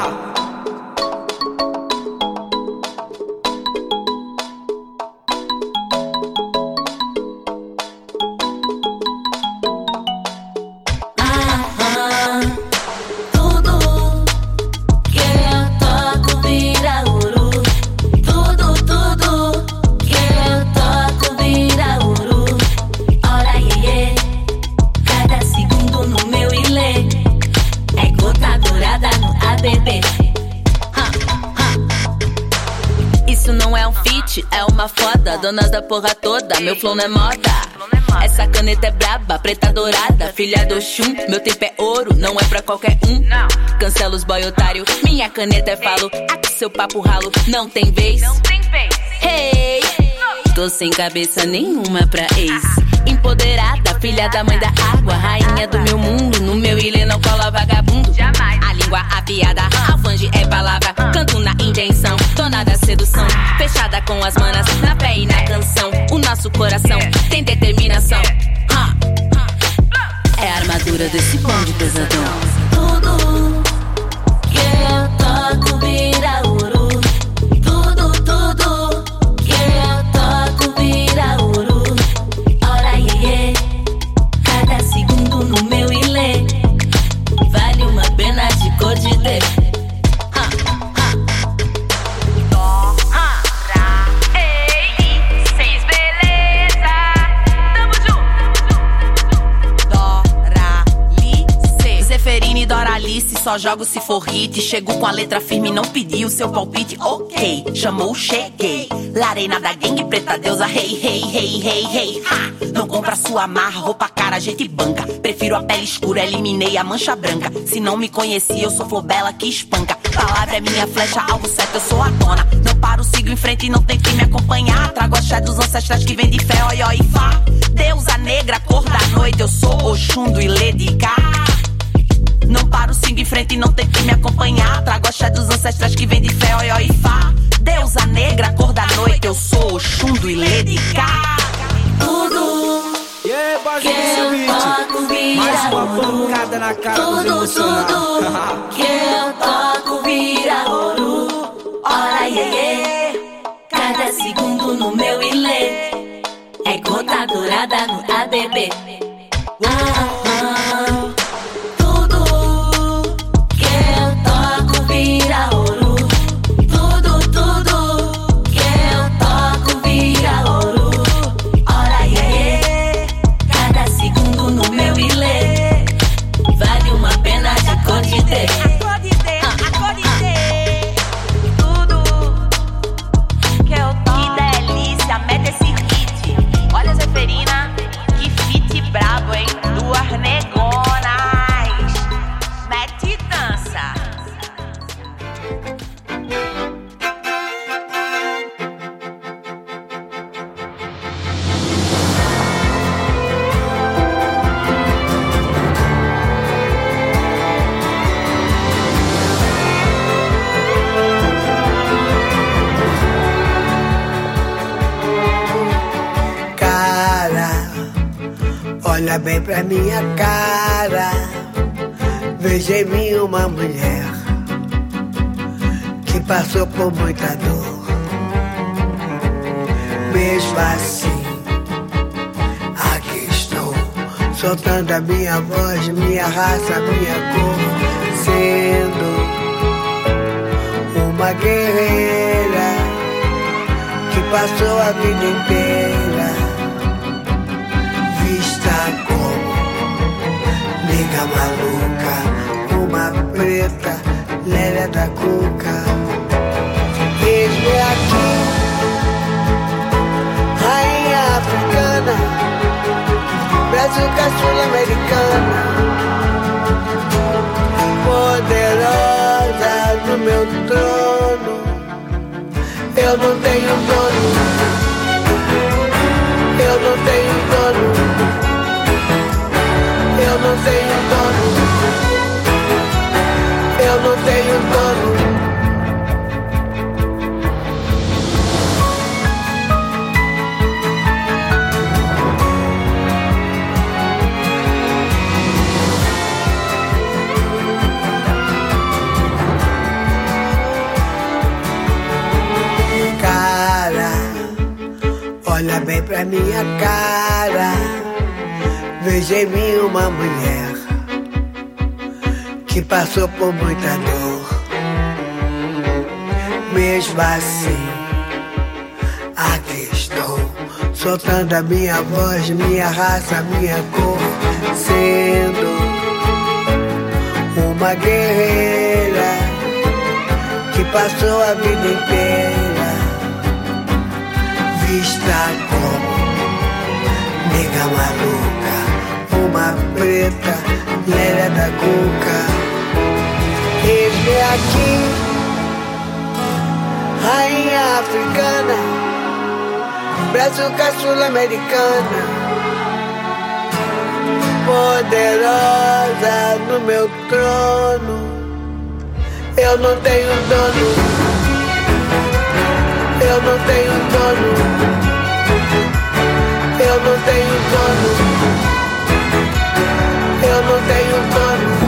Tudo que eu toco vira ouro. Tudo, tudo que eu toco vira ouro. Ora, iê, cada segundo no meu ilê é gota dourada no A B B. Ha, ha. Isso não é um feat, é uma foda. Donas da porra toda, meu flow não é moda. Essa caneta é braba, preta dourada, filha do Oxum. Meu tempo é ouro, não é pra qualquer um. Cancela os boy otário, minha caneta é falo. Aqui seu papo ralo, não tem vez. Hey, tô sem cabeça nenhuma pra ex. Empoderada, filha da mãe da água, rainha do meu mundo, no meu ilê não cola vagabundo. A língua afiada, alfange é palavra. Canto na intenção, dona da sedução. Fechada com as manas, na fé e na canção. O nosso coração tem determinação. Ha. É a armadura desse bonde pesadão. Tudo que eu toco vira ouro. Tudo, tudo que eu toco vira ouro. Ora, iê, cada segundo no meu ilê vale uma pena de cor de D. Zeferi só jogo se for hit. Chego com a letra firme, não pedi o seu palpite. Ok, chamou, cheguei. Larena da gangue, preta deusa, hey, hey, hey, hey, hey, ha. Não compra sua marra, roupa cara, gente banca. Prefiro a pele escura, eliminei a mancha branca. Se não me conhecia, eu sou flor bela que espanca. Palavra é minha flecha, algo certo, eu sou a dona. Não paro, sigo em frente e não tem que me acompanhar. Trago a axé dos ancestrais que vem de fé, oi, oi, fá. Deusa negra, cor da noite, eu sou Oxum do Iledicá. Não paro, sigo em frente e não tem que me acompanhar. Trago a axé dos ancestrais que vem de fé, oi, oi, fá. Deusa negra, cor da noite, eu sou Oxum do Iledicá. Tudo yeah, que eu toco vira mais uma pancada na cara tudo, dos tudo que eu toco vira ouro. Ora, iê, iê. Cada segundo no meu ilê é gota dourada no A B B. Ah, ah. Tudo que eu toco vira ouro. Tudo, tudo que eu toco vira ouro. Ora, iê, iê. Cada segundo no meu ilê vale uma pena de cor de D. Mete esse hit, olha Zeferina, que fit brabo, hein? Duas negonas, mete e dança. Olha bem pra minha cara, veja em mim uma mulher que passou por muita dor. Mesmo assim, aqui estou, soltando a minha voz, minha raça, minha cor, sendo uma guerreira que passou a vida inteira como nega maluca, uma preta, lélia da cuca. Eis-me aqui, rainha africana, brazuca sul-americana, poderosa no meu trono. Eu não tenho dono, eu não tenho dono. Eu não tenho dono, eu não tenho dono. Cara, olha bem pra minha cara, veja em mim uma mulher que passou por muita dor. Mesmo assim, aqui estou, soltando a minha voz, minha raça, minha cor, sendo uma guerreira que passou a vida inteira vista como nega maluca, uma preta, lélia da cuca. Eis-me aqui, rainha africana, brazuca sul-americana, poderosa no meu trono. Eu não tenho dono, eu não tenho dono, eu não tenho dono, eu não tenho dono.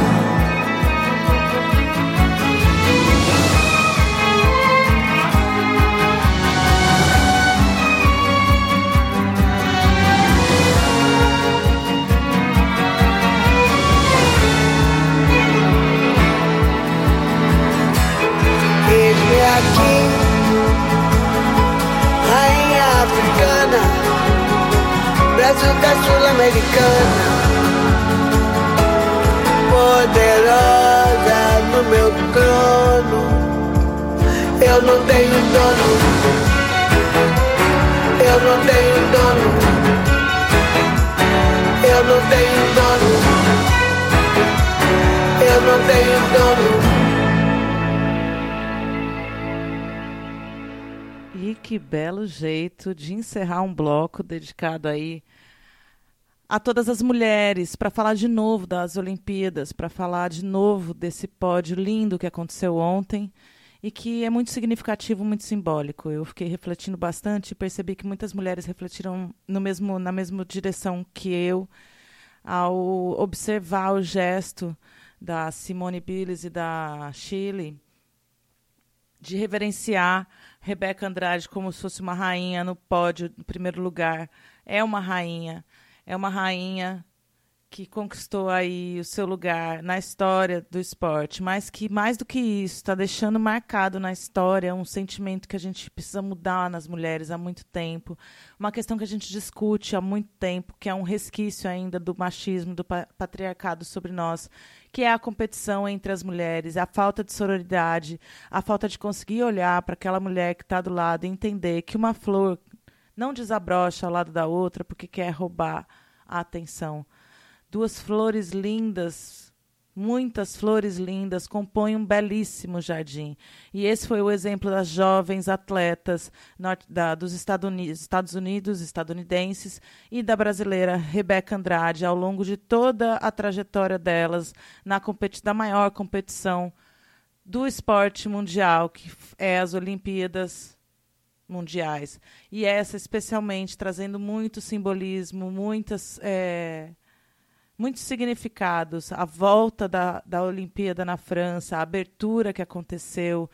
Eis-me aqui, rainha africana, brazuca sul-americana, poderosa meu trono. Eu não tenho dono. Eu não tenho dono. Eu não tenho dono. Eu não tenho dono. E que belo jeito de encerrar um bloco dedicado aí a todas as mulheres, para falar de novo das Olimpíadas, para falar de novo desse pódio lindo que aconteceu ontem e que é muito significativo, muito simbólico. Eu fiquei refletindo bastante e percebi que muitas mulheres refletiram no mesmo, na mesma direção que eu ao observar o gesto da Simone Biles e da Shirley de reverenciar Rebeca Andrade como se fosse uma rainha no pódio, no primeiro lugar. É uma rainha, é uma rainha que conquistou aí o seu lugar na história do esporte, mas que, mais do que isso, está deixando marcado na história um sentimento que a gente precisa mudar nas mulheres há muito tempo, uma questão que a gente discute há muito tempo, que é um resquício ainda do machismo, do patriarcado sobre nós, que é a competição entre as mulheres, a falta de sororidade, a falta de conseguir olhar para aquela mulher que está do lado e entender que uma flor não desabrocha ao lado da outra porque quer roubar a atenção. Duas flores lindas, muitas flores lindas, compõem um belíssimo jardim. E esse foi o exemplo das jovens atletas norte, da, dos Estados Unidos, Estados Unidos, estadunidenses, e da brasileira Rebeca Andrade, ao longo de toda a trajetória delas na, competi- na maior competição do esporte mundial, que é as Olimpíadas Mundiais. E essa especialmente trazendo muito simbolismo, muitas... É, muitos significados, a volta da, da Olimpíada na França, a abertura que aconteceu,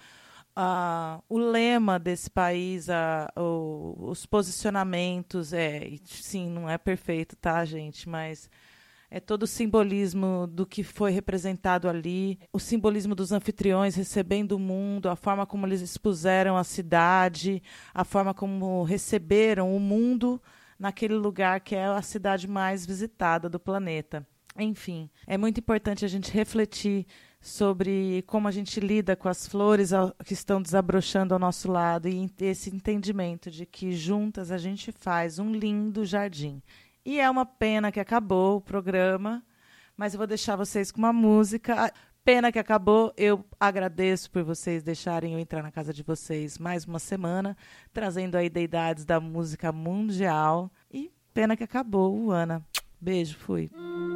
uh, o lema desse país, uh, o, os posicionamentos, é, sim, não é perfeito, tá, gente, mas é todo o simbolismo do que foi representado ali, o simbolismo dos anfitriões recebendo o mundo, a forma como eles expuseram a cidade, a forma como receberam o mundo naquele lugar que é a cidade mais visitada do planeta. Enfim, é muito importante a gente refletir sobre como a gente lida com as flores que estão desabrochando ao nosso lado e esse entendimento de que juntas a gente faz um lindo jardim. E é uma pena que acabou o programa, mas eu vou deixar vocês com uma música. Pena que acabou, eu agradeço por vocês deixarem eu entrar na casa de vocês mais uma semana, trazendo aí deidades da música mundial. E pena que acabou, Ana. Beijo, fui.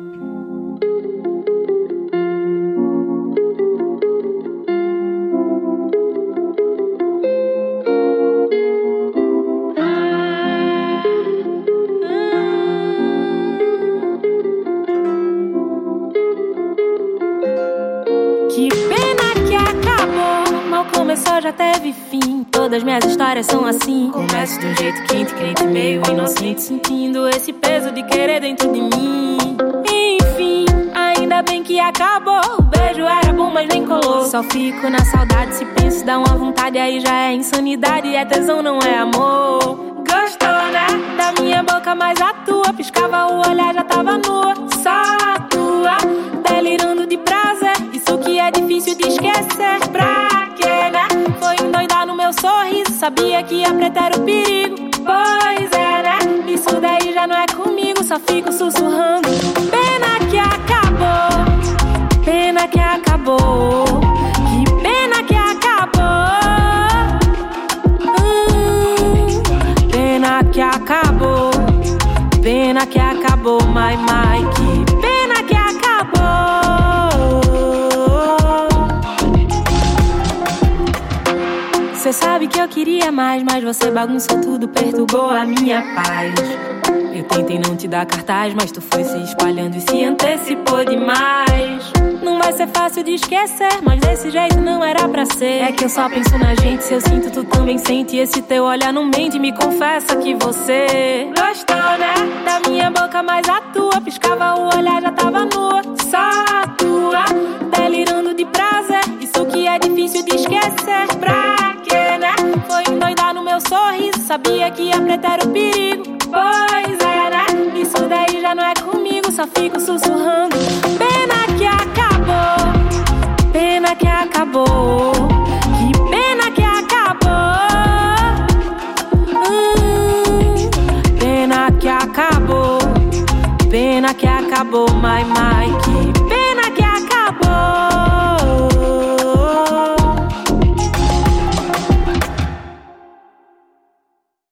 Começou, já teve fim. Todas minhas histórias são assim. Começo de um jeito quente, crente, meio inocente, sentindo esse peso de querer dentro de mim. Enfim, ainda bem que acabou. O beijo era bom, mas nem colou. Só fico na saudade, se penso, dá uma vontade. Aí já é insanidade, é tesão, não é amor. Gostou, né? Da minha boca, mas a tua piscava o olhar, já tava nua. Só a tua, delirando de prazer. Isso que é difícil de esquecer. Pra foi endoidar no meu sorriso, sabia que a preta era o perigo. Pois é, né? Isso daí já não é comigo, só fico sussurrando. Pena que acabou, pena que acabou, que pena que acabou. hum, Pena que acabou, pena que acabou, mai, mai, que pena que acabou. Cê sabe que eu queria mais, mas você bagunçou tudo, perturbou a minha paz. Eu tentei não te dar cartaz, mas tu foi se espalhando e se antecipou demais. Não vai ser fácil de esquecer, mas desse jeito não era pra ser. É que eu só penso na gente, se eu sinto tu também sente. Esse teu olhar não mente, me confessa que você gostou, né? Da minha boca, mas a tua piscava o olhar, já tava nua. Só a tua, delirando de prazer. Isso que é difícil de esquecer. Pra foi endoidar no meu sorriso, sabia que a preta era o perigo. Pois é, né? Isso daí já não é comigo, só fico sussurrando. Pena que acabou, pena que mambo, my, my.